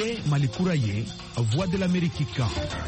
Niye Malikura ye, Voix de l'Amérique kan.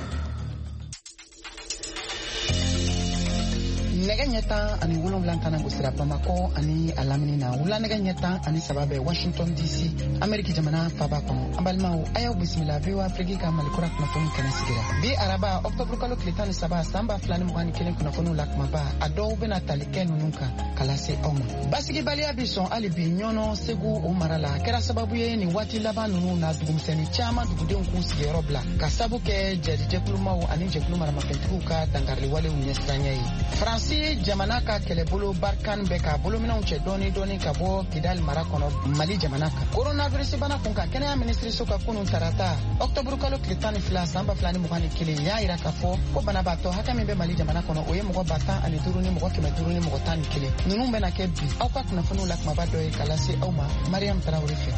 Nega nyeta ani wolonwula kana gosira Bamako ani alamini na wula nega nyeta ani sababe Washington DC Amerika jamana faba kono ambalmao aya bismillah bi wa Afrika ka Malikura kuna fonu kana sigira bi araba October kalo kletan saba samba flani mwani kelen kuna fonu lakma ba ado bena talike nununka kalase oma basigi balia bison ali bi nyono segu o marala kera sababu ye ni wati laba nunu na dugumseni chama dugude nku sigero bla kasabu ke jadi jekulumao ani jekuluma na mafentuka dangarli wale unyesanya yi Fransi Jamanaka kelebolo barkan beka bolo mina unche doni kabo Kidal marakono Mali Jamanaka coronavirus bana kunka Kenya ministry soka kunu tarata October kalo klitani fla samba flani mugani kile ya irakafo ko bana bato haka mbe Mali Jamanaka no oye mugo bata ani duruni mugo kime mugo tan kile nunumbe na kebi au kwa kuna funu lak mabado e kalasi au ma Mariam Traoré fe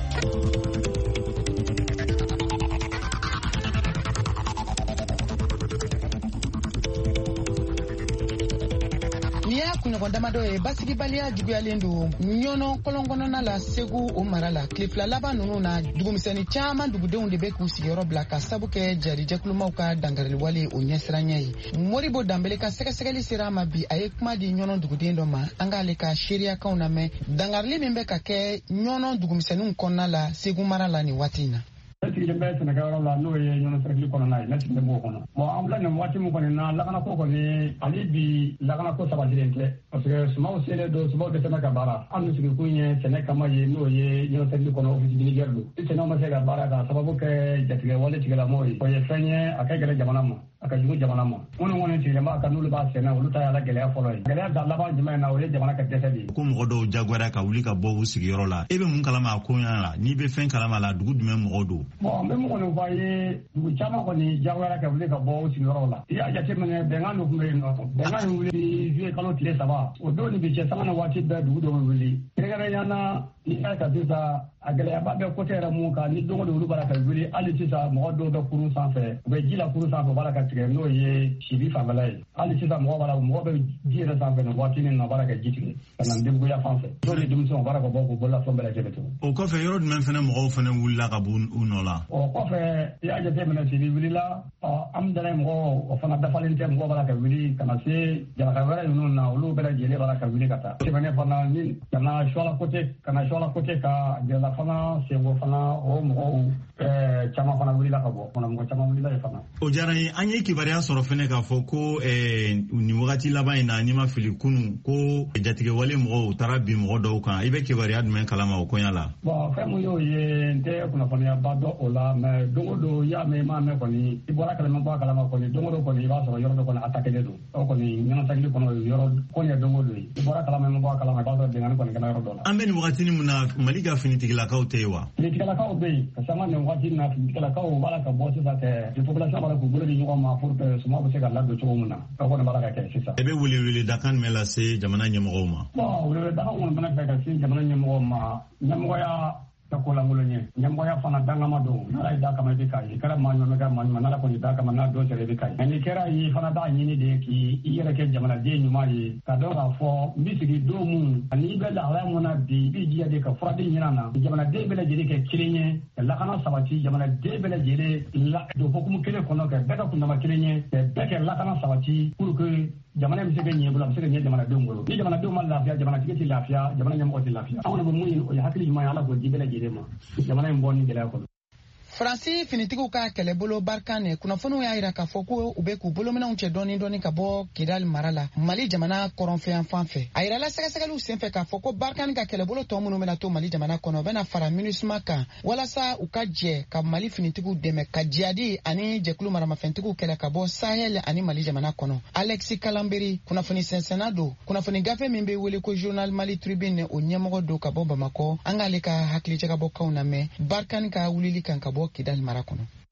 Kondamado e basigi balia duguyalendo nyono kolongono na la segu o marala klifla laba nunu na dugumisani chama dugude unde be kusigero blaka sabuke jari jekuluma ka dangarli wale o nyesranyai moribo dambele ka sekeli sirama bi ayekma di nyono dugude ndo ma angale ka sheria kauna me dangarli membe ka ke nyono dugumisani konna la segu marala ni watina Tiki be Senegal la no ye nyono sekli kono na na tinde mo kono mo amla ne wati mo kono na lagana ko ni ali bi lagana ko saba dirente parce que suma o sele do suma de Senegal bara anu sigi kunye Senegal ma ye no ye nyono sekli kono ofisi ni gerdu ite no ma sega bara da sababu ke jatige wale tigala moy ko ye fenye akagere jamana mo akajugo jamana mo wono tigala ma kanulu ba sena uluta ya la gele afolo gele da laba jama na ole jamana ka desedi ko mo do jagwara ka wuli ka bo sigi yoro la ebe mun kala ma ko la ni be fen kala ma la dugu dume mo do bon même on voyait du chama ko ni jawara ka wuli ka bo si rola ya ja temene benga no kumbe no benga no wuli vie kalo tile saba o do ni bi che sama na wati da du do wuli regara yana ni ka bisa agale ababe ko tera mu ka ni dongo do bara ka wuli ali tisa mo do do kuru sanfe be jila kuru sanfe bara ka tige no ye shibi fa balai ali tisa mo bara mo be jira sanfe no wati ni no bara ka jitigi kana ndem go ya fanfe do le dum so bara ko bo ko la fo bela jebeto o ko fe yoro men fene mo fene wulla ka bu unola o ko fe ya je temene shibi wuli la am dara mo o fana da falente mo bara ka wuli kana se jara ka wara no na ulu bela jele bara ka wuli kata temene fana ni kana shola kote ka jela fana sego fana o mo chama fana wuli la ka bo fana mo chama wuli la fana o jara yi anye kibariya soro fene ka fo ko ni wagati laba ina ni ma fili kunu ko jatige wale mo tarabi mo do kan ibe kibariya dum kalama o konyala bo fa mo yo ye nte kuna fana ba do ola me do ya me ma me koni ibora kala mo ba kalama koni do koni ba so yoro do koni atake de do o koni nyana tagli kono yoro koni do ibora kala mo ba kalama ba do de ngani koni kana yoro do ambe ni wagati ni muna maliga fini tigila ka utewa tigila ka obe kasama ne wagati na tigila ka o bala ka bosi sa ke de population bala ko gole ni ngoma pour que suma ko se ga lado to muna ko ne bala ka ke sisa ebe wuli dakan mela se jamana nyemo ma bo wuli da ko bana ka se jamana nyemo ma nyemo ya takola ngolonye nyambo ya fana danga mado na ida kama bikai kara manyo mega manyo na ko ida kama na do tere bikai ni kera yi fana da nyini de ki iyere ke jamana de nyuma yi ka do ga fo misiri do mu ani be la ala mona bi jiya de ka frade nyina na jamana de be la jere ke kirenye la kana sabati jamana de be la jere la do bokum kele kono ke beta kunna ma kirenye be ke la kana sabati pour que jamana mi sege nyebula mi sege jamana dongolo ni jamana do mal lafiya jamana tigeti lafiya jamana nyamko ti lafiya awon bo muy o hakili ma ala ko jibela jirema jamana mboni gele ko Fransi finitiku ka kelebolo barkane kuna fonu ya ira ka foko ubeku bolo mina unche doni ka bo Kidal marala Mali jamana koronfe fanfe ayira la sega senfe ka foko barkane ka kelebolo to munu mena to Mali jamana kono bena fara minusma ka wala sa ukaje ka Mali finitiku deme ka jiadi ani jekulu marama fentiku kele ka bo Sahel ani Mali jamana kono Alexi Kalambiri kuna foni sensenado kuna foni gafe mimbe wele ko journal Mali Tribune o nyemogo do ka bo Bamako angale ka hakli ka bo kauna me barkane ka wulili kan ka bo Kidal marakono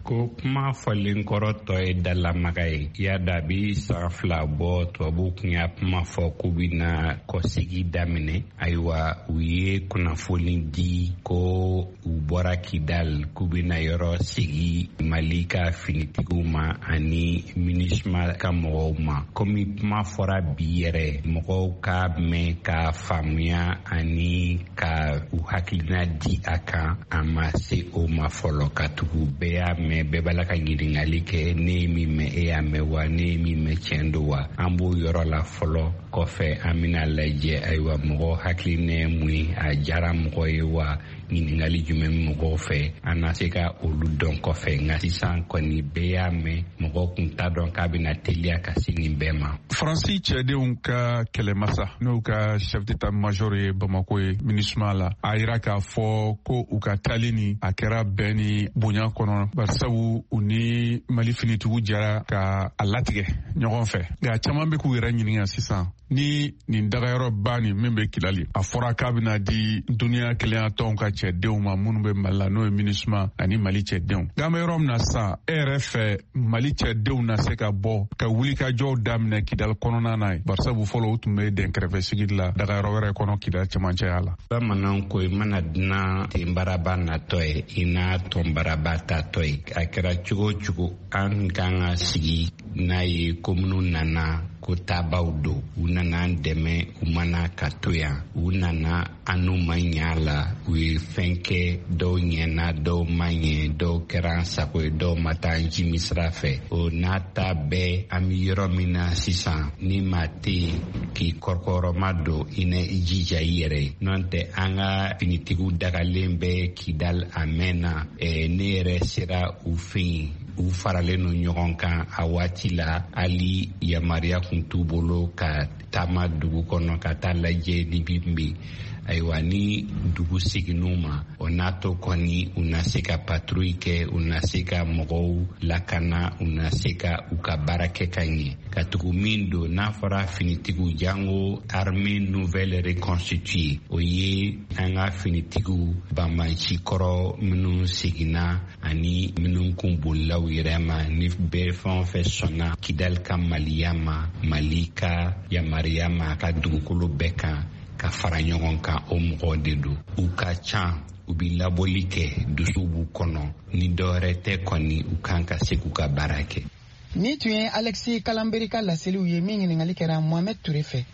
ko kuma fɔlen kɔrɔtɔ ye dalamaga ye y'a dabi san 2 bɔ tubabu kun y'a kuma fɔ k'u bɛna kɔsegi daminɛ ayiwa u ye kunnafoni di ko u bɔra Kidal k'u bɛna yɔrɔ sigi Mali ka finitigiw ma ani MINUSMA ka mɔgɔw ma komi kuma fɔra bi yɛrɛ mɔgɔw ka mɛn ka faamuya ani ka u hakilina di a kan a ma se o ma fɔlɔ ka tugu bɛɛ y'a mɛn bɛɛ b'a la ka ɲininkali kɛ ne ye min mɛn e y'a mɛn wa ne ye min mɛn tiɲɛ don wa an b'o yɔrɔ la fɔlɔ kɔfɛ an bɛna lajɛ ayiwa mɔgɔ hakilina ye mun ye a diyara mɔgɔ ye wa ɲininkali jumɛn mɔgɔw fɛ an na se ka olu dɔn kɔfɛ nka sisan kɔni bɛɛ y'a mɛn mɔgɔw kun t'a dɔn k'a bɛna teliya ka se nin bɛɛ ma. Faransi cɛdenw ka kɛlɛmasa n'u ka chef d'état major ye Bamako ye MINUSMA la a yira k'a fɔ ko u ka taali ni a kɛra bɛn ni bonya kɔnɔ barisabu u ni Mali finitigiw jɛra ka a latigɛ ɲɔgɔn fɛ nka caman bɛ k'u yɛrɛ ɲininka sisan ni nin dagayɔrɔ ba ni min bɛ Kidali a fɔra k'a bɛna di duniya kelenya tɔnw ka cɛdenw ma minnu bɛ Mali la n'o ye MINUSMA ani Mali cɛdenw nka an bɛ yɔrɔ min na sisan e yɛrɛ fɛ Mali cɛdenw na se ka bɔ ka wulikajɔw daminɛ Kidali kɔnɔna na ye barisabu fɔlɔ u tun bɛ dɛnkɛrɛfɛ sigi la dagayɔrɔ wɛrɛ kɔnɔ Kidali cɛmancɛya la. Bamananw ko i mana dunan tenbaraba natɔ ye i n'a tɔnbaraba tatɔ ye a kɛra cogo o cogo an kan ka sigi n'a ye ko minnu nana ko tabaw don u nana an dɛmɛ u mana ka to yan u nana an n'u ma ɲɛ la u ye fɛn kɛ dɔw ɲɛna dɔw ma ɲɛ dɔw kɛra an sago ye dɔw ma taa an jimi sira fɛ o n'a ta bɛɛ an bɛ yɔrɔ min na sisan ni maa tɛ yen k'i kɔrɔkɔrɔma don i na i jija i yɛrɛ ye n'o tɛ an ka finitigiw dagalen bɛ Kidal a mɛnna ne yɛrɛ sera u fɛ yen u faralen no ɲɔgɔn kan a waati la hali yamaruya kun t'u bolo ka taama dugu kɔnɔ ka taa lajɛ ni min bɛ ayiwa ni dugu seginn'u ma o n'a to kɔni u na se ka patrouille kɛ u na se ka mɔgɔw lakana u na se ka u ka baara kɛ ka ɲɛ ka tugu min don n'a fɔra finitigiw jango armée nouvelle reconstituée o ye an ka finitigiw banbanci kɔrɔ minnu seginna ani minnu kun bolilaw yɛrɛ ma ni bɛɛ fɛn o fɛn sɔnna Kidal ka maliya ma Mali ka yamaruya ma a ka dugukolo bɛɛ kan ka fara ɲɔgɔn kan o mɔgɔw de don u ka ca u bɛ labɔli kɛ dusu b'u kɔnɔ ni dɔwɛrɛ tɛ kɔni u kan ka se k'u ka baara kɛ. Ni tun ye Alexis Kalanberi ka laseliw ye min ɲininkali kɛra Mohamed Touré fɛ.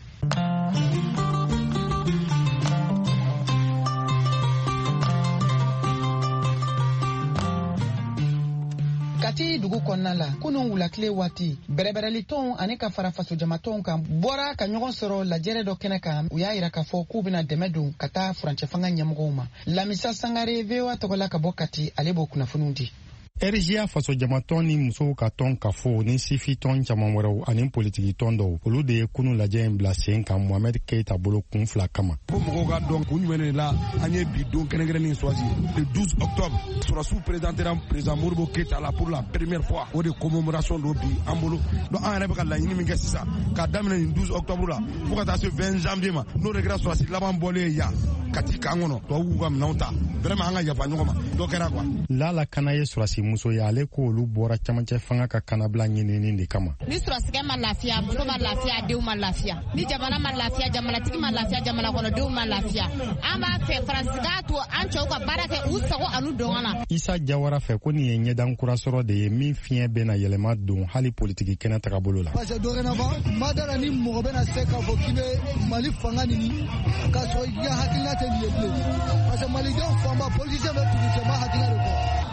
Kati dugu kɔnɔna la kunun wulakile waati bɛrɛbɛrɛli tɔnw ani ka fara faso jamatɔnw kan bɔra ka ɲɔgɔn sɔrɔ lajɛrɛ dɔ kɛnɛ kan u y'a yira k'a fɔ k'u bɛna dɛmɛ don ka taa furancɛ fanga ɲɛmɔgɔw ma. Lamisa Sangare VOA tɔgɔla ka bɔ Kati ale b'o kunnafoniw di. RGA faso jamatɔn ni musow ka tɔn ka fɔ ni sifi tɔn caman wɛrɛw ani politiki tɔn dɔw olu de ye kunu lajɛ in bila sen kan Mohamed Keita bolo kun fila kama. Ko mɔgɔw ka dɔn kun jumɛn de la an ye bi don kɛrɛnkɛrɛnnen choisi le 12 octobre Sɔrɔsiw présentera président Modibo Keita la pour la première fois o de commémoration do bi an bolo donc an yɛrɛ bɛ ka laɲini min kɛ sisan k'a daminɛ nin 12 octobre la fo ka taa se 20 janvier ma n'o de kɛra Sɔrɔsi laban bɔlen ye yan Kati k'an kɔnɔ tubabuw ka minɛnw ta vraiment an ka yafa ɲɔgɔn ma dɔ kɛra quoi. Lala Kana ye Sɔrɔsi muso ye ale ko olu bɔra camancɛ fanga ka kanabila ɲinini de kama. Ni sɔrɔsikɛ ma lafiya muso ma lafiya denw ma lafiya ni jamana ma lafiya jamanatigi ma lafiya jamana kɔnɔdenw ma lafiya an b'a fɛ Faransi k'a to an cɛw ka baara kɛ u sago anu dɔngɔ na. Isa Jawara fɛ ko nin ye ɲɛdan kura sɔrɔ de ye min fiɲɛ bɛna yɛlɛma don hali politiki kɛnɛ tagabolo la. Parce que dorénavant madara ni mɔgɔ bɛna se k'a fɔ k'i bɛ Mali fanga ɲini k'a sɔrɔ i ka hakilina tɛ nin ye bilen parce que malidenw fanba politicien bɛ tugu cɛma hakilina de kɔ.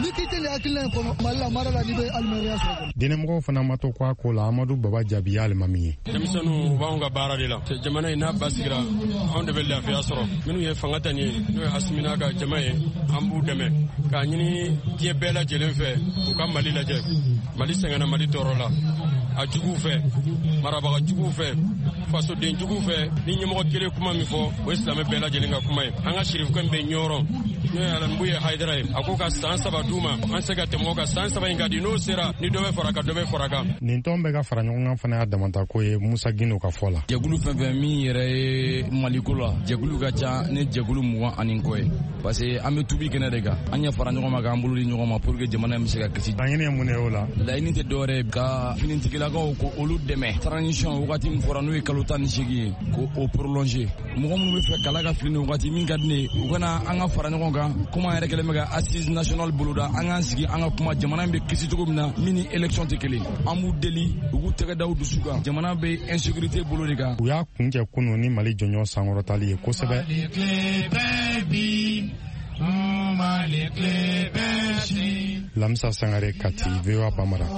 Denɛmɔgɔw fana ma to k'a ko la Amadu Baba Jaabi ye alimami ye. Denmisɛnninw b'anw ka baara de la jamana in n'a basigira anw de bɛ lafiya sɔrɔ minnu ye fanga ta nin ye n'o ye Asimina ka jama ye an b'u dɛmɛ k'a ɲini diɲɛ bɛɛ lajɛlen fɛ u ka Mali lajɛ Mali sɛgɛnna Mali tɔɔrɔ la a juguw fɛ marabaga juguw fɛ fasoden juguw fɛ ni ɲɛmɔgɔ kelen kuma min fɔ o ye silamɛ bɛɛ lajɛlen ka kuma ye an ka sirifukɛn bɛ ɲɔrɔ n'o ye Alanbuye Haidara ye a ko ka san 7 d'u ma an se ka tɛmɛ o kan san 7 in ka di n'o sera ni dɔ bɛ fara kan dɔ bɛ fara kan. Nin tɔn bɛ ka fara ɲɔgɔn kan fana y'a damata ko ye Musa Gino ka fɔ la. Jɛkulu fɛn fɛn min yɛrɛ ye Maliko la jɛkulu ka ca ni jɛkulu 20 ani kɔ ye parce que an bɛ tubi kɛnɛ de kan an ɲɛ fara ɲɔgɔn ma k'an bolo di ɲɔgɔn ma pour que jamana in bɛ se ka kisi. Laɲini ye mun ye o la? Laɲini tɛ dɔwɛrɛ ka finitigilakaw ko olu dɛmɛ transition wagati min fɔra n'o ye kalo 18 ye ko o prolonger mɔgɔ minnu bɛ fɛ kala ka fili wagati min ka di ne ye u kana an ka fara ɲɔgɔn kan kuma yɛrɛ kɛlen bɛ ka assise nationale boloda an k'an sigi an ka kuma jamana in bɛ kisi cogo min na min ni élection tɛ kelen an b'u deli u k'u tɛgɛ da u dusu kan jamana bɛ insécurité bolo de kan. U y'a kuncɛ kunun ni Mali jɔnjɔn sankɔrɔtali ye kosɛbɛ. Lamisa Sangare Kati, VOA Bamara.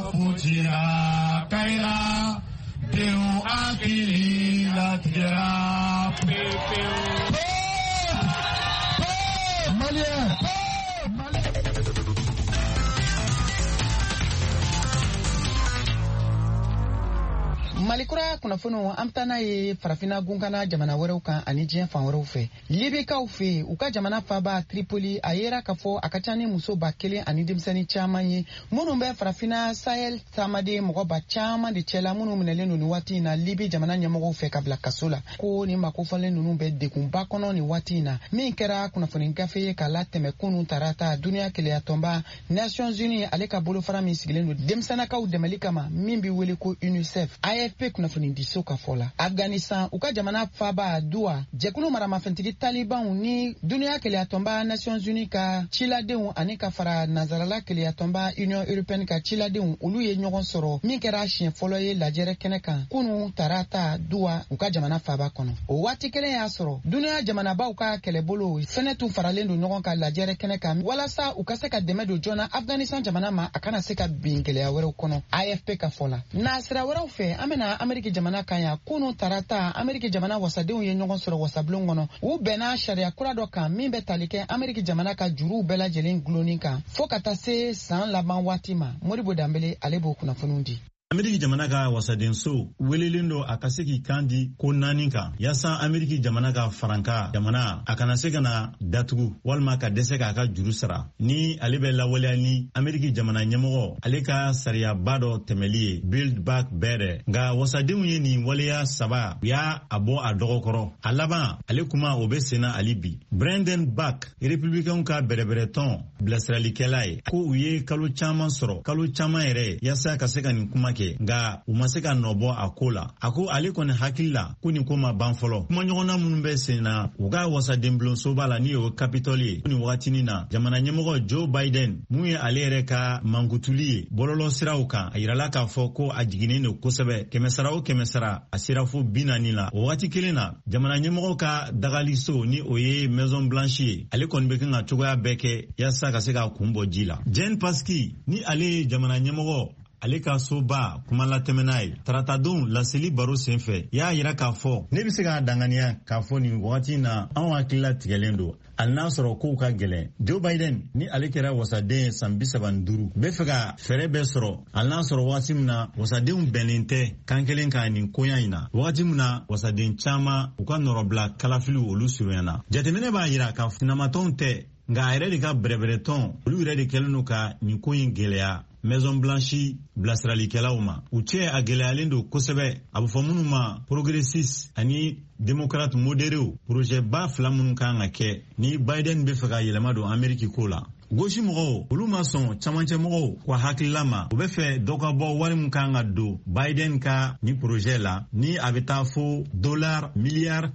Malikura kunnafoniw an taa n'a ye farafina gunkana jamana wɛrɛw kan ani diɲɛ fan wɛrɛw fɛ. Libikaw fɛ u ka jamana faaba Tripoli a yera k'a fɔ a ka ca ni muso 1000 ani denmisɛnnin caman ye minnu bɛ farafina Sahel taamaden mɔgɔba caman de cɛla minnu minɛlen don ni waati in na Libi jamana ɲɛmɔgɔw fɛ ka bila kaso la ko ni makofalen ninnu bɛ degunba kɔnɔ ni waati in na min kɛra kunnafoni gafe ye k'a latɛmɛ kunun tarata duniya kelenya tɔnba Nations Unies ale ka bolofara min sigilen don denmisɛnnakaw dɛmɛli kama min bɛ wele ko UNICEF AFP kunnafoni diso ka fɔ la. Afghanistan u ka jamana faaba Doua jɛkulu maramafɛntigi Talibanw ni duniya kelenya tɔnba Nations Unies ka ciladenw ani ka fara nazarala kelenya tɔnba Union Européenne ka ciladenw olu ye ɲɔgɔn sɔrɔ min kɛra siɲɛ fɔlɔ ye lajɛrɛ kɛnɛ kan kunun tarata Doua u ka jamana faaba kɔnɔ. O waati kelen y'a sɔrɔ duniya jamanabaw ka kɛlɛbolo fɛnɛ tun faralen don ɲɔgɔn kan lajɛrɛ kɛnɛ kan walasa u ka se ka dɛmɛ don joona Afghanistan jamana ma a kana se ka bin gɛlɛya wɛrɛw kɔnɔ. AFP ka fɔ la. Nasira wɛrɛw fɛ an bɛna Ameriki jamana kan ya kunun tarata Ameriki jamana wasadenw ye ɲɔgɔn sɔrɔ wasablon kɔnɔ u bɛnna sariya kura dɔ kan min bɛ tali kɛ Ameriki jamana ka juruw bɛɛ lajɛlen gulonni kan fo ka taa se san laban waati ma. Moribo Dambele ale b'o kunnafoniw di. Ameriki jamana ka wasadenso welelen do a ka se k'i kan di ko 4 kan yaasa Ameriki jamana ka faranka jamana a kana se ka na datugu walima ka dɛsɛ k'a ka juru sara ni ale bɛ lawaleya ni Ameriki jamana ɲɛmɔgɔ ale ka sariyaba dɔ tɛmɛli ye Build Back Better nka wasadenw ye nin waleya 3 u y'a a bɔ a dɔgɔkɔrɔ a laban ale kuma o bɛ senna ali bi. Brendan Buck républicain ka bɛrɛbɛrɛ tɔn bilasiralikɛla ye ko u ye kalo caman sɔrɔ kalo caman yɛrɛ yaasa ka se ka nin kuma nga u ma se ka nɔbɔ a ko la a ko ale kɔni hakili la ko nin ko ma ban fɔlɔ kuma ɲɔgɔnna minnu bɛ sen na u ka wasadenbulonsoba la ni o Capitol ye ni wagatinin na jamana ɲɛmɔgɔ Joe Biden mun ye ale yɛrɛ ka mankutuli ye bɔlɔlɔ siraw kan a yirala k'a fɔ ko a jiginnen don kosɛbɛ kɛmɛsara o kɛmɛsara a sera fo 40 la o wagati kelen na jamana ɲɛmɔgɔ ka dagaliso ni o ye Maison Blanche ye ale kɔni bɛ kan ka cogoya bɛɛ kɛ yaasa ka se ka kun bɔ ji la. Jen Psaki ni ale ye jamana ɲɛmɔgɔ ale ka soba kuma latɛmɛna ye taratadenw laseli baro senfɛ y'a yira k'a fɔ ne bɛ se k'a danganiya k'a fɔ nin wagati na anw hakilila tigɛlen don hali n'a sɔrɔ kow ka gɛlɛn. Joe Biden ni ale kɛra wasaden san 75 bɛ fɛ ka fɛɛrɛ bɛɛ sɔrɔ hali n'a sɔrɔ wagati min na wasadenw bɛnnen tɛ kan kelen kan nin koɲa in na wagati min na wasaden caman u ka nɔrɔbila kalafiliw olu surunyana. Jateminɛ b'a yira k'a fɔ sinamatɔnw tɛ nka a yɛrɛ de ka bɛrɛbɛrɛtɔn olu yɛrɛ de kɛlen don ka nin ko in gɛlɛya Maison Blanche bilasiralikɛlaw ma u cɛ a gɛlɛyalen don kosɛbɛ a bɛ fɔ minnu ma progressiste ani démocrate modérés projet ba 2 minnu kan ka kɛ ni Biden bɛ fɛ ka yɛlɛma don Ameriki ko la. Gosi mɔgɔw olu ma sɔn camancɛ mɔgɔw ko hakilila ma u bɛ fɛ dɔ ka bɔ wari min kan ka don Biden ka ni projet la ni a bɛ taa fo $3 miliyari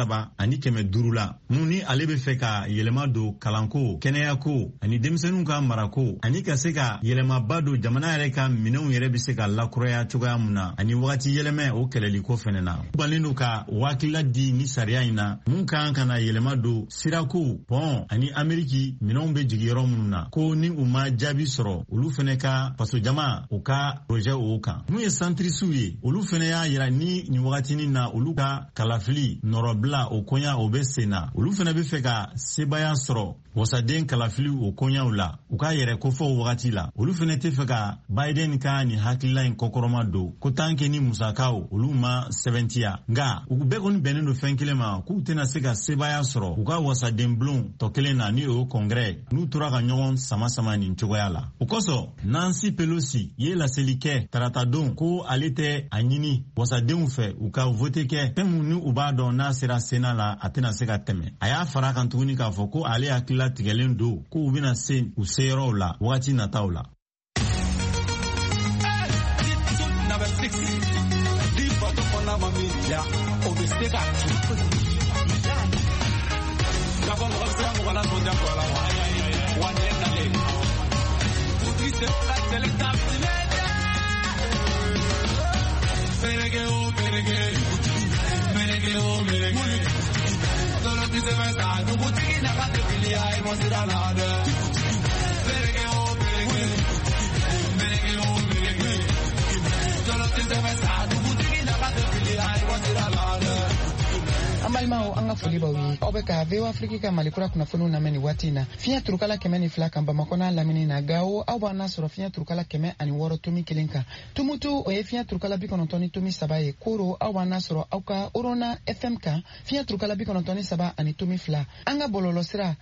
750 la mun ni ale bɛ fɛ ka yɛlɛma don kalanko kɛnɛyako ani denmisɛnninw ka marako ani ka se ka yɛlɛmaba don jamana yɛrɛ ka minɛnw yɛrɛ bɛ se ka lakuraya cogoya mun na ani wagati yɛlɛmɛ o kɛlɛliko fɛnɛ na u balen don ka wakila di ni sariya in na mun kan ka na yɛlɛma don sirako pɔn ani Ameriki minɛnw bɛ jigi yɔrɔ yɔrɔ minnu na ko ni u ma jaabi sɔrɔ olu fɛnɛ ka faso jama u ka projet o kan. Mun ye centrisiw ye olu fɛnɛ y'a yira ni nin wagatinin na olu ka kalafili nɔrɔbila o koɲa o bɛ sen na. Olu fɛnɛ bɛ fɛ ka sebaya sɔrɔ wasaden kalafili o koɲaw la u ka yɛrɛ kofɔ o wagati la. Olu fɛnɛ tɛ fɛ ka Biden ka nin hakilila in kɔkɔrɔma don ko tant que ni musakaw olu ma sɛbɛntiya. Nga u bɛɛ kɔni bɛnnen don fɛn kelen ma k'u tɛna se ka sebaya sɔrɔ u ka wasaden bulon tɔ kelen na ni o kɔngrɛ n'u tora ka ɲɔgɔn sama nin cogoya la. O kosɔn Nancy Pelosi ye laseli kɛ tarata don ko ale tɛ a ɲini wasadenw fɛ u ka vote kɛ fɛn mun ni u b'a dɔn n'a sera Sénat la a tɛna se ka tɛmɛ. A y'a fara kan tuguni k'a fɔ ko ale hakilila tigɛlen don ko u bɛna se u seyɔrɔw la wagati nataw la. Ambalmao anga foli bawi obeka vewa Afrika ka malikura kuna fonu na meni watina finya turukala kemeni flaka Bamako na lamini na gao au bana soro finya turukala keme ani woro tumi kilinka tumutu oye finya turukala bikonontoni tumi sabaye koro au bana soro auka orona FMK finya turukala bikonontoni saba ani tumi fla anga bololo sira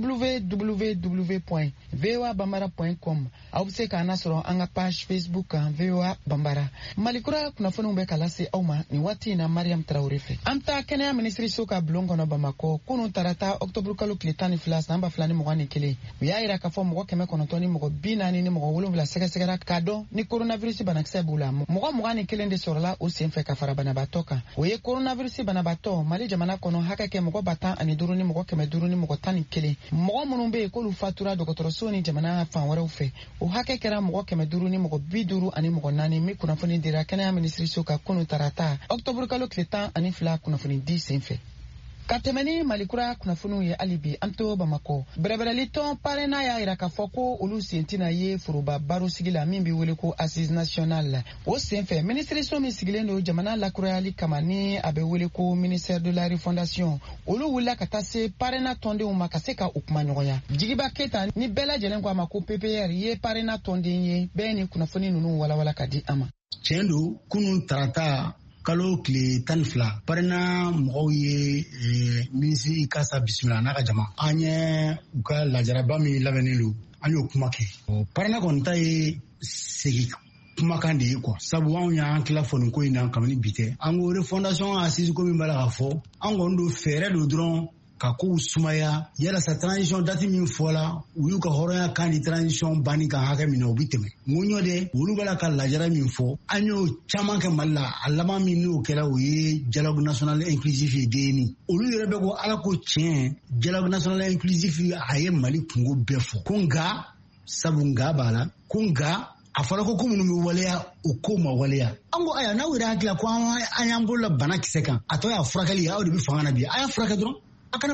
www.voabambara.com au se kana soro anga page Facebook VOA Bambara malikura kuna fonu be kalase auma ni watina Mariam Traorefe amta kenya ministri soka blongo na Bamako kunu tarata October kalo klitani flas namba flani mogani kele ya ira ka fo mogo keme konontoni mogo binani ni mogo wolumla sega kado ni coronavirus banakse bula mogo mogani kele nde sorla o senfe ka farabana batoka oye coronavirus banabato mali jamana kono haka ke mogo bata ani duru ni mogo keme duru ni mogo tani kele mogo munumbe ko lu fatura dokotoro soni jamana fan wara ufe o haka kera mogo keme duru ni mogo biduru ani mogo nani mi kuna foni dira kenya ministri soka kunu tarata October kalo klitani ani fla kuna foni senfe katemeni malikura kuna funu ye alibi anto Bamako breberelito parena ya iraka foko olu sentina ye furuba baro sigila mimbi wele ko assise nationale o senfe ministre somi sigilendo jamana la kurali kamani abe wele ko ministère de la refondation olu wula katase parena tonde umakaseka ukmanyoya jigiba keta ni bela jelen kwa mako PPR ye parena tonde ye beni kuna funi nunu wala kadi ama chendo kunun tarata kalo kile tanfla parena mɔgɔw ye ministre kasa bisimila n'a ka jama an ye u ka lajaraba min labɛnnen don an y'o kuma kɛ parena kɔni ta ye segi kumakan de ye sabu anw y'an tila fɔ nin ko in na kabini bi tɛ an ko refondation assise ko min b'a la ka fɔ an kɔni don fɛɛrɛ don dɔrɔn ka kow sumaya yalasa transition date min fɔla u y'u ka hɔrɔnya kan di transition banni kan hakɛ min na u bi tɛmɛ ŋo de olu b'a la ka lajara min fɔ an y'o caman kɛ Mali la a laban min n'o kɛra o ye dialogue national inclusif ye DNI olu yɛrɛ bɛ ko ala ko tiɲɛ dialogue national inclusif a ye Mali kungo bɛɛ fɔ ko nka sabu nka b'a la ko nka a fɔra ko minnu bɛ waleya o ko ma waleya an ko aya n'aw yɛrɛ hakili la ko an y'an bolola bana kisɛ kan a tɔ y'a furakɛli ye aw de bɛ fanga na bi a y'a furakɛ dɔrɔn a kana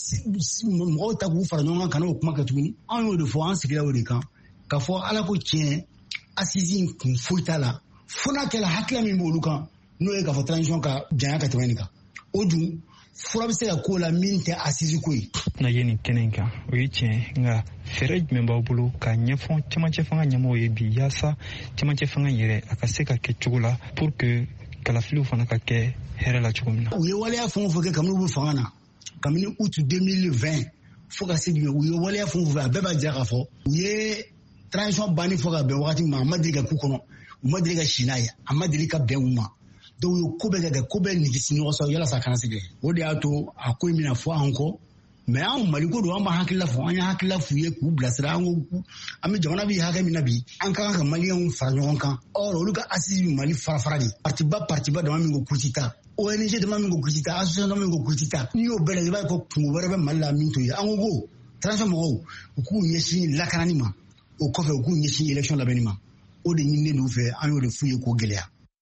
mɔgɔw ta k'u fara ɲɔgɔn kan ka n'o kuma kɛ tuguni an y'o de fɔ an sigira o de kan ka fɔ ala ko tiɲɛ assise kun foyi t'a la fo n'a kɛla hakilila min b'olu kan n'o ye k'a fɔ transition ka janya ka tɛmɛ nin kan o dun fura bɛ se ka k'o la min tɛ assise ko ye. na ye nin kɛnɛ in kan o ye tiɲɛ nka fɛɛrɛ jumɛn b'aw bolo ka ɲɛfɔ cɛmancɛ fanga ɲɛmɔgɔw ye bi yaasa cɛmancɛ fanga yɛrɛ a ka se ka kɛ cogo la pour que kalafiliw fana ka kɛ hɛrɛ la cogo min na. u ye waleya fɛn o fɛn kɛ kabini u bɛ fanga na kabini août 2020 fo ka se bi u ye waleya fɛn o fɛn a bɛɛ b'a jira k'a fɔ u ye transition banni fɔ ka bɛn wagati min ma a ma deli ka k'u kɔnɔ u ma deli ka si n'a ye a ma deli ka bɛn u ma donc u ye ko bɛɛ kɛ ko bɛɛ nigisi ɲɔgɔn sɔrɔ yalasa a kana se kɛ o de y'a to a ko in bɛna fɔ an kɔ mais an Maliko don an b'a hakilila fɔ an ye hakilila f'u ye k'u bilasira an ko an bɛ jamana bi hakɛ min na bi an ka kan ka maliyɛnw fara ɲɔgɔn kan or olu ka assise Mali fara de partiba dama min ko Kutita ONG dama min ko Kutita association dama min ko Kutita n'i y'o bɛɛ lajɛ i b'a ye ko kungo wɛrɛ bɛ Mali la min to ye an ko transition mɔgɔw u k'u ɲɛsin lakanani ma o kɔfɛ u k'u ɲɛsin élection labɛnni ma o de ɲininen d'u fɛ an y'o de f'u ye k'o gɛlɛya.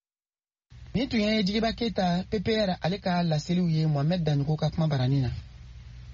Ni tun ye Jigiba Keita PPR ale ka laseliw ye Mohamed Danuko ka kuma barani na.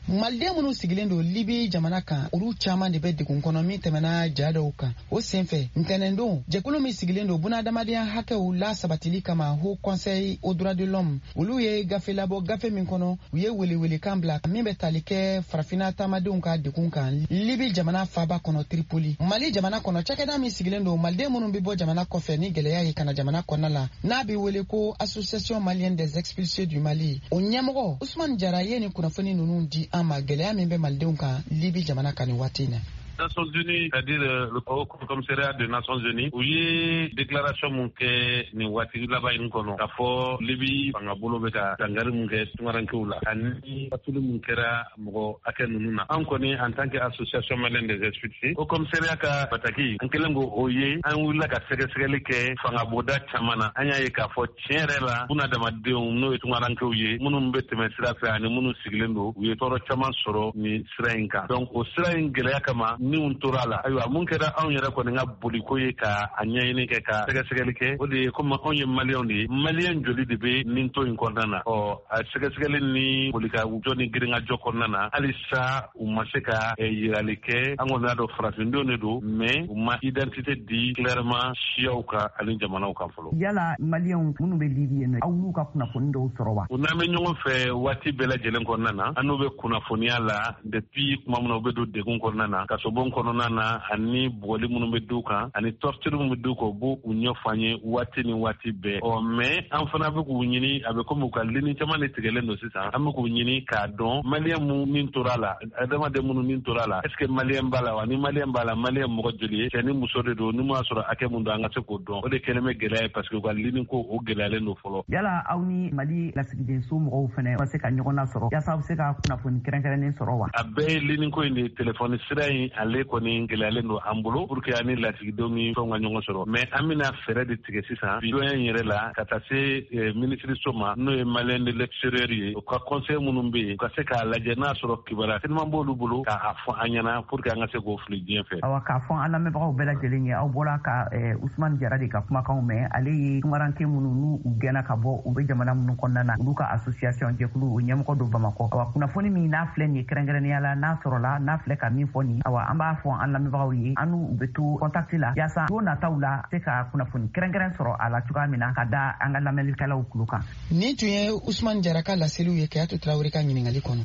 maliden minnu sigilen don Libi jamana kan olu caman de bɛ degun kɔnɔ min tɛmɛna ja dɔw kan o senfɛ ntɛnɛn don jɛkulu min sigilen don bunadamadenya hakɛw la sabatili kama Haut Conseil aux droits de l'homme olu ye gafe labɔ gafe min kɔnɔ u ye welewelekan bila min bɛ tali kɛ farafina taamadenw ka degun kan Libi jamana faaba kɔnɔ Tripoli. Mali jamana kɔnɔ cakɛda min sigilen don maliden minnu bɛ bɔ jamana kɔfɛ ni gɛlɛya ye kana jamana kɔnɔna la n'a bɛ wele ko Association malienne des expulsés du Mali o ɲɛmɔgɔ Ousmane Diarra ye ni kunnafoni ninnu di an ma gɛlɛya min bɛ malidenw kan Libi jamana kan ni waati in na. Nations Unies, c'est-à-dire le Haut Commissariat des Nations Unies, où il y a déclaration munke ni wati là-bas in kono. D'abord, Libye, pangabolo beka, tangari munke, tumarankoula. Ani, patulu munkera, mgo, akenununa. On connaît en tant qu'association malienne des expulsés. Au commissariat ka bataki, ankelengo oye, an wula ka sege ke, fangaboda chamana, anya ye ka fo tierela, buna damadeo, no etumarankoye, munu mbete mesira fe, ani munu siglendo, uye toro chaman soro, ni sirainka. Donc, au siraingele kama, ni untora la ayiwa mun kɛra anw yɛrɛ kɔni ka boliko ye ka a ɲɛɲini kɛ ka sɛgɛsɛgɛli kɛ o de ye komi anw ye maliyɛnw de ye maliyɛn joli de bɛ nin to in kɔnɔna na a sɛgɛsɛgɛli ni bolikajɔ ni girinkajɔ kɔnɔna na hali sa u ma se ka yirali kɛ an kɔni y'a dɔn farafindenw de don mais u ma identité di clairement siyaw kan ani jamanaw kan fɔlɔ. Yala maliyɛnw minnu bɛ Libi yen aw y'u ka kunnafoni dɔw sɔrɔ wa? U n'an bɛ ɲɔgɔn fɛ waati bɛɛ lajɛlen kɔnɔna na an n'u bɛ kunnafoniya la depuis kuma min na u bɛ don degun kɔnɔna na ka bon kɔnɔna na ani bɔgɔli minnu bɛ du kan ani torture minnu bɛ du kan u b'o u ɲɛfɔ an ye waati ni waati bɛɛ mais an fana bɛ k'u ɲini a bɛ komi u ka lini caman de tigɛlen don sisan an bɛ k'u ɲini k'a dɔn maliyɛn min tora la adamaden minnu min tora la est ce que maliyɛn b'a la wa ni maliyɛn b'a la maliyɛn mɔgɔ joli ye cɛ ni muso de don ni m'a sɔrɔ hakɛ mun don an ka se k'o dɔn o de kɛlen bɛ gɛlɛya ye parce que u ka lini ko o gɛlɛyalen don fɔlɔ. Yala aw ni Mali lasigiden so mɔgɔw fana ka se ka ɲɔgɔn nasɔrɔ yaasa aw bɛ se ka kunnafoni kɛrɛnkɛrɛnnen sɔrɔ wa? A bɛɛ ye lini ko in de telefɔni sira in ale kɔni gɛlɛyalen don an bolo pour que ani lasigidenw ni fɛnw ka ɲɔgɔn sɔrɔ mais an bɛna fɛɛrɛ de tigɛ sisan bidoyen yɛrɛ la ka taa se minisiriso ma n'o ye maliyɛn de l'extérieur ye u ka conseil minnu bɛ yen u ka se k'a lajɛ n'a sɔrɔ kibaruya teliman b'olu bolo k'a fɔ an ɲɛna pour que an ka se k'o fili diɲɛ fɛ. Awa k'a fɔ an lamɛnbagaw bɛɛ lajɛlen ye aw bɔra ka Ousmane Diarra de ka kumakanw mɛn ale ye tungaranke minnu n'u gɛnna ka bɔ u bɛ jamana minnu kɔnɔna na olu ka association jɛkulu o ɲɛmɔgɔ don Bamakɔ. Awa kunnafoni min n'a filɛ nin ye kɛrɛnkɛrɛnnenya la n'a sɔrɔla n'a filɛ ka min fɔ nin awa an b'a fɔ an lamɛnbagaw ye an n'u bɛ to contact la yaasa don nataw la se ka kunnafoni kɛrɛnkɛrɛn sɔrɔ a la cogoya min na ka da an ka lamɛnnikɛlaw tulo kan. Nin tun ye Ousmane Diarra ka laseliw ye Kayatu Traoré ka ɲininkali kɔnɔ.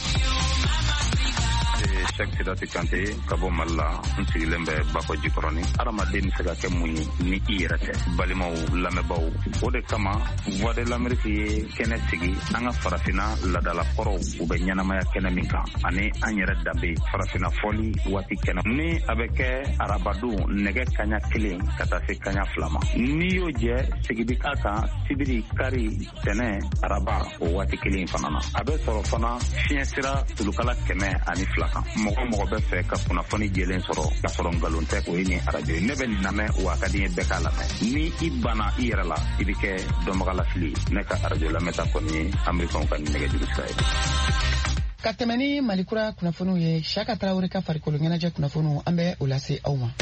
Cheikh Sidati Kante ka bɔ Mali la n sigilen bɛ Bakɔ Jikɔrɔni adamaden bɛ se ka kɛ mun ye ni i yɛrɛ tɛ balimaw lamɛnbaw o de kama Voix de l'Amérique ye kɛnɛ sigi an ka farafina ladalakɔrɔw u bɛ ɲɛnamaya kɛnɛ min kan ani an yɛrɛ danbe farafina fɔli waati kɛnɛ ni a bɛ kɛ arabadon nɛgɛ kaɲa 1 ka taa se kaɲa 2 ma n'i y'o jɛ sigidi k'a kan sibiri kari tɛnɛ araba o waati 1 fana na a bɛ sɔrɔ fana fiɲɛ sira tulukala 102 kan mɔgɔ bɛ fɛ ka kunnafoni jɛlen sɔrɔ ka sɔrɔ nkalon tɛ o ye ni arajo ye ne bɛ nin lamɛn wa ka di ye bɛɛ k'a lamɛn ni i banna i yɛrɛ la i bɛ kɛ dɔnbagalafili ne ka arajo lamɛnta kɔni ye amerikanw ka nɛgɛjuru sira ye. Ka tɛmɛ ni Malikura kunnafoniw ye Chaka Traoré ka farikolo ɲɛnajɛ kunnafoniw an bɛ o lase aw ma.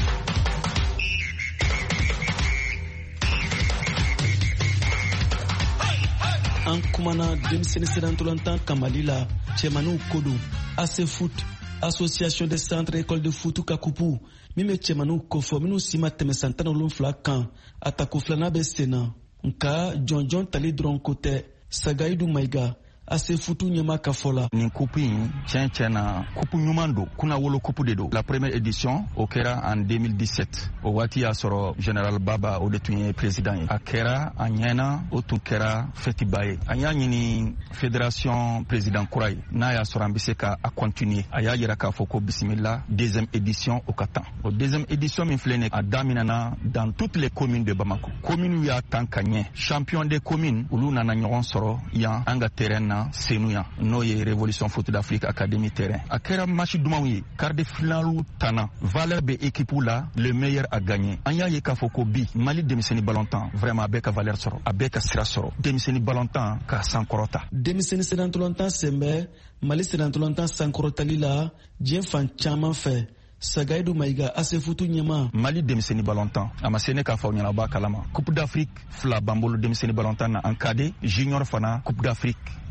An kumana denmisɛnnin sirantolantan kan Mali la cɛmaninw ko don AC Foot Association des centres écoles de foot ka kupu min bɛ cɛmaninw kofɔ minnu si ma tɛmɛ san 17 kan a tako filanan bɛ sen na nka jɔnjɔn tali dɔrɔn ko tɛ Sagayidu Mayiga AC Foot ɲɛma ka fɔ la. Nin coupe in tiɲɛ na coupe ɲuman don kunna wolo coupe de don. La première édition o kɛra en 2017 o waati y'a sɔrɔ Général Baba o de tun ye président ye a kɛra a ɲɛna o tun kɛra fɛtiba ye an y'a ɲini fédération président kura ye n'a y'a sɔrɔ an bɛ se ka a continuer a y'a yira k'a fɔ ko bisimila deuxième édition o ka tan o deuxième édition min filɛ nin a daminɛna dans toutes les communes de Bamako communes y'a tan ka ɲɛ champion des communes olu nana ɲɔgɔn sɔrɔ yan an ka terrain na Senuya n'o ye Révolution Foot d'Afrique Académie terrain a kɛra match dumanw ye quart de finale tana valeur bɛ équipe la le meilleur a gagné an y'a ye k'a fɔ ko bi Mali denmisɛnnin ballontan vraiment a bɛ ka valeur sɔrɔ a bɛ ka sira sɔrɔ denmisɛnnin ballontan ka sankɔrɔta denmisɛnnin sirantolantan sen bɛ Mali sirantolantan sankɔrɔtali la diɲɛ fan caman fɛ Sagayidu Mayiga AC Foot ɲɛma Mali denmisɛnnin ballontan a ma se ne k'a fɔ aw ɲɛna aw b'a kalama Coupe d'Afrique fila b'an bolo denmisɛnnin ballontan na en cadet junior fana Coupe d'Afrique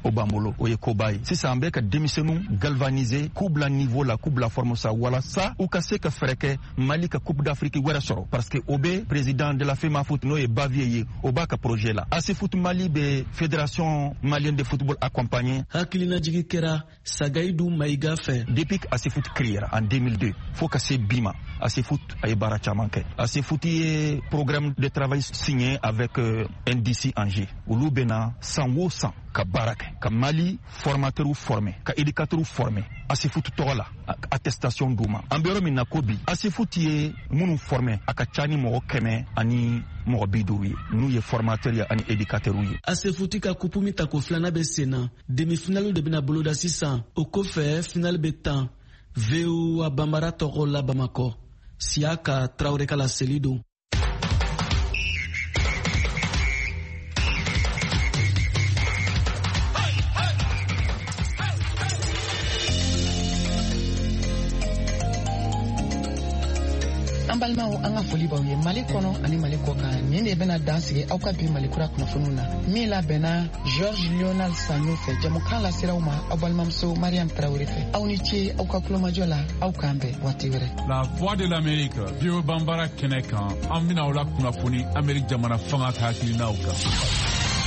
o bambolo o ye koba ye sisan an bɛ ka denmisɛnninw galvaniser k'u bila niveau la k'u bila forme sa walasa u ka se ka fɛrɛ kɛ Mali ka Coupe d'Afrique wɛrɛ sɔrɔ parce que o bɛ président de la FEMA Foot n'o ye Bavier ye o b'a ka projet la AC Foot Mali bɛ Fédération Malienne de Football accompagné hakilina jigi kɛra Sagaidu Maïga fɛ depuis que AC Foot créera en 2002 fo ka se bi ma AC Foot a ye baara caman kɛ AC Foot ye programme de travail signé avec NDC Angers olu bɛna san o san ka baara kɛ ka Mali formateur former ka éducateur former AC Foot tɔgɔ la attestation d'u ma an bɛ yɔrɔ min na ko bi AC Foot ye minnu former a ka ca ni mɔgɔ 100 ani mɔgɔ 50 ye n'u ye formateur ye ani éducateur ye AC Foot ka coupe min ta ko filanan bɛ sen na demi-finale de bɛna boloda sisan o kɔfɛ finale bɛ tan VOA Bambara tɔgɔ la Bamakɔ Siaka Traoré ka laseli don. An balimaw an ka foli b'aw ye Mali kɔnɔ ani Mali kɔ kan nin de bɛna dan sigi aw ka bi Mali kura kunnafoniw na min labɛnna Georges Lionel Sagno fɛ jamukan laseraw ma aw balimamuso Mariam Traoré fɛ aw ni ce aw ka kulomajɔ la aw k'an bɛn waati wɛrɛ. La Voix de l'Amérique VOA Bambara kɛnɛ kan an bɛna aw la kunnafoni Amérique jamana fanga ka hakilinaw kan.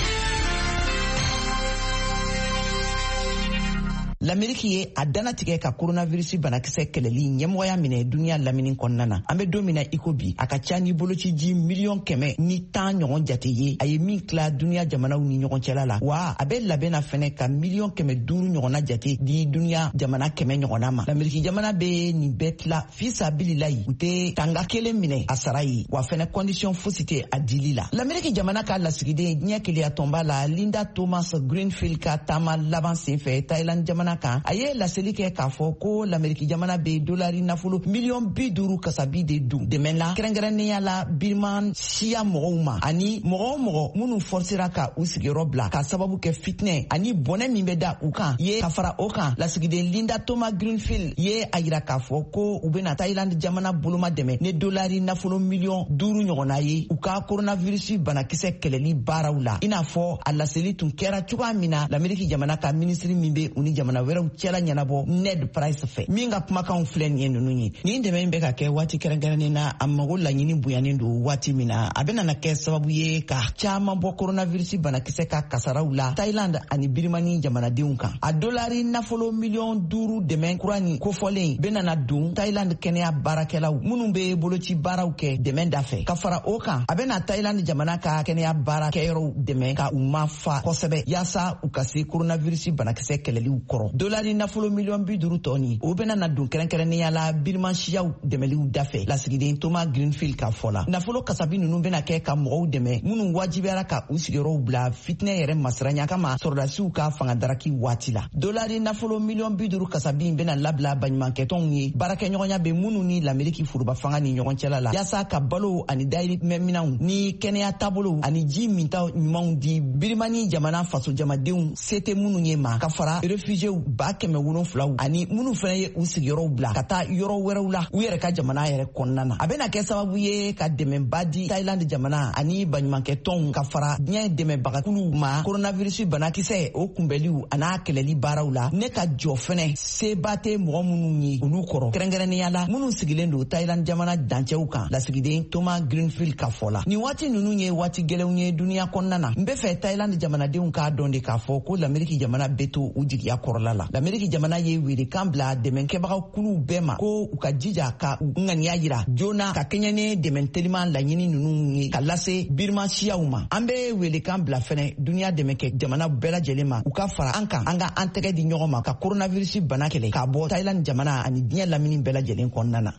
L'Amérique ye a danatigɛ ka coronavirus banakisɛ kɛlɛli ɲɛmɔgɔya minɛ duniya lamini kɔnɔna na an bɛ don min na iko bi a ka ca ni bolociji miliyɔn 100 ni 10 ɲɔgɔn jate ye a ye min tila duniya jamanaw ni ɲɔgɔn cɛla la wa a bɛ labɛnna fɛnɛ ka miliyɔn 500 ɲɔgɔnna jate di duniya jamana 100 ɲɔgɔnna ma l'Amérique jamana bɛ nin bɛɛ tila fisabililayi u tɛ tanga kelen minɛ a sara ye wa fɛnɛ condition fosi tɛ a dili la l'Amérique jamana ka lasigiden diɲɛ keleya tɔnba la Linda Thomas Greenfield ka taama laban senfɛ Thailand jamana kan a ye laseli kɛ k'a fɔ ko l'Amérique jamana bɛ dolari nafolo miliyɔn 50 kasabi de dun dɛmɛ la kɛrɛnkɛrɛnnenya la Birman siya mɔgɔw ma ani mɔgɔ minnu forcera ka u sigiyɔrɔ bila ka sababu kɛ fitinɛ ani bɔnɛ min bɛ da u kan ye ka fara o kan lasigiden Linda Thomas Greenfield ye a yira k'a fɔ ko u bɛna Thailand jamana boloma dɛmɛ ni dolari nafolo miliyɔn 5 ɲɔgɔnna ye u ka coronavirus banakisɛ kɛlɛli baaraw la i n'a fɔ a laseli tun kɛra cogoya min na l'Amérique jamana ka ministre min bɛ u ni jamana wɛrɛw cɛla ɲɛnabɔ Ned Price fɛ min ka kumakanw filɛ nin ye ninnu ye nin dɛmɛ bɛ ka kɛ waati kɛrɛnkɛrɛnnen na a mago laɲini bonyanen don waati min na a bɛna kɛ sababu ye ka caman bɔ coronavirus banakisɛ ka kasaraw la Thailand ani Birmanie jamanadenw kan a dolari nafolo miliyɔn 5 dɛmɛ kura ni kofɔlen bɛna don Thailand kɛnɛya baarakɛlaw minnu bɛ boloci baaraw kɛ dɛmɛ da fɛ ka fara o kan a bɛna Thailand jamana ka kɛnɛya baarakɛyɔrɔw dɛmɛ ka u ma fa kosɛbɛ yaasa u ka se coronavirus banakisɛ kɛlɛliw kɔrɔ dolari nafolo miliyɔn 50 tɔni o bɛna na don kɛrɛnkɛrɛnnenya la Birmansiyaw dɛmɛliw dafɛ lasigiden Thomas Greenfield ka fɔ la nafolo kasabi ninnu bɛna kɛ ka mɔgɔw dɛmɛ minnu wajibiyara ka u sigiyɔrɔw bila fitinɛ yɛrɛ masiranya kama sɔrɔdasiw ka fangadaraki waati la dolari nafolo miliyɔn 50 kasabi bɛna labila baɲumankɛtɔnw ye baarakɛɲɔgɔnya bɛ minnu ni l'Amérique furuba fanga ni ɲɔgɔn cɛla la yaasa ka balo ani dayirimɛminɛnw ni kɛnɛya taabolo ani ji minta ɲumanw di Birmanie jamana faso jamadenw se tɛ minnu ye ma ka fara refugiéw ba 700 ani minnu fɛnɛ ye u sigiyɔrɔw bila ka taa yɔrɔ wɛrɛw la u yɛrɛ ka jamana yɛrɛ kɔnɔna na a bɛna kɛ sababu ye ka dɛmɛba di Thailand jamana ani baɲumankɛtɔnw ka fara diɲɛ dɛmɛbagakuluw ma coronavirus banakisɛ o kunbɛliw a n'a kɛlɛli baaraw la ne ka jɔ fɛnɛ seba tɛ mɔgɔ minnu ye olu kɔrɔ kɛrɛnkɛrɛnnenya la minnu sigilen don Thailand jamana dancɛw kan lasigiden Thomas Greenfield ka fɔ la nin waati ninnu ye waati gɛlɛnw ye duniya kɔnɔna na n bɛ fɛ Thailand jamanadenw k'a dɔn de k'a fɔ ko l'Amérique jamana bɛ to u jigiya kɔrɔla la l'Amérique jamana ye welekan bila dɛmɛkɛbagaw kuluw bɛɛ ma ko u ka jija ka u ŋaniya yira joona ka kɛɲɛ ni dɛmɛ teliman laɲini ninnu ye ka lase Birmansiyaw ma an bɛ welekan bila fɛnɛ duniya dɛmɛkɛ jamana bɛɛ lajɛlen ma u ka fara an kan an ka an tɛgɛ di ɲɔgɔn ma ka coronavirus bana kɛlɛ k'a bɔ Thailand jamana ani diɲɛ lamini bɛɛ lajɛlen kɔnɔna na.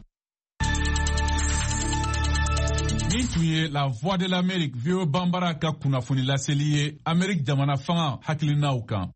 Nin tun ye La Voix de l'Amérique VOA Bambara ka kunnafoni laseli ye Amérique jamana fanga hakilinaw kan.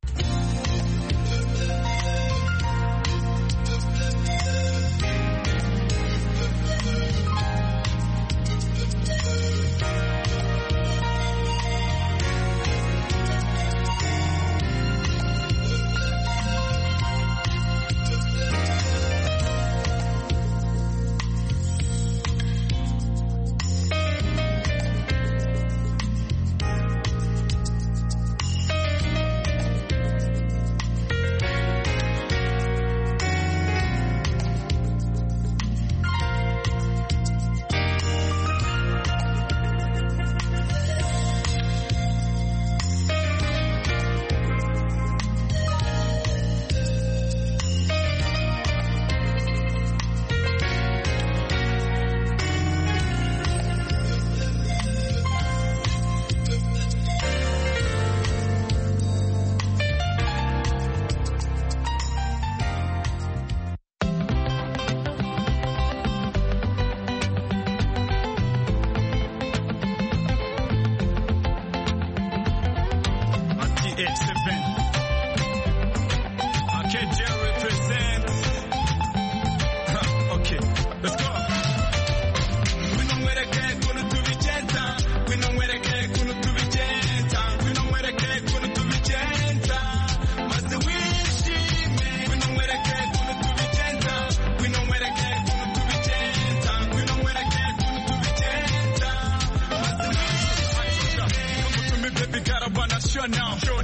now I'm sure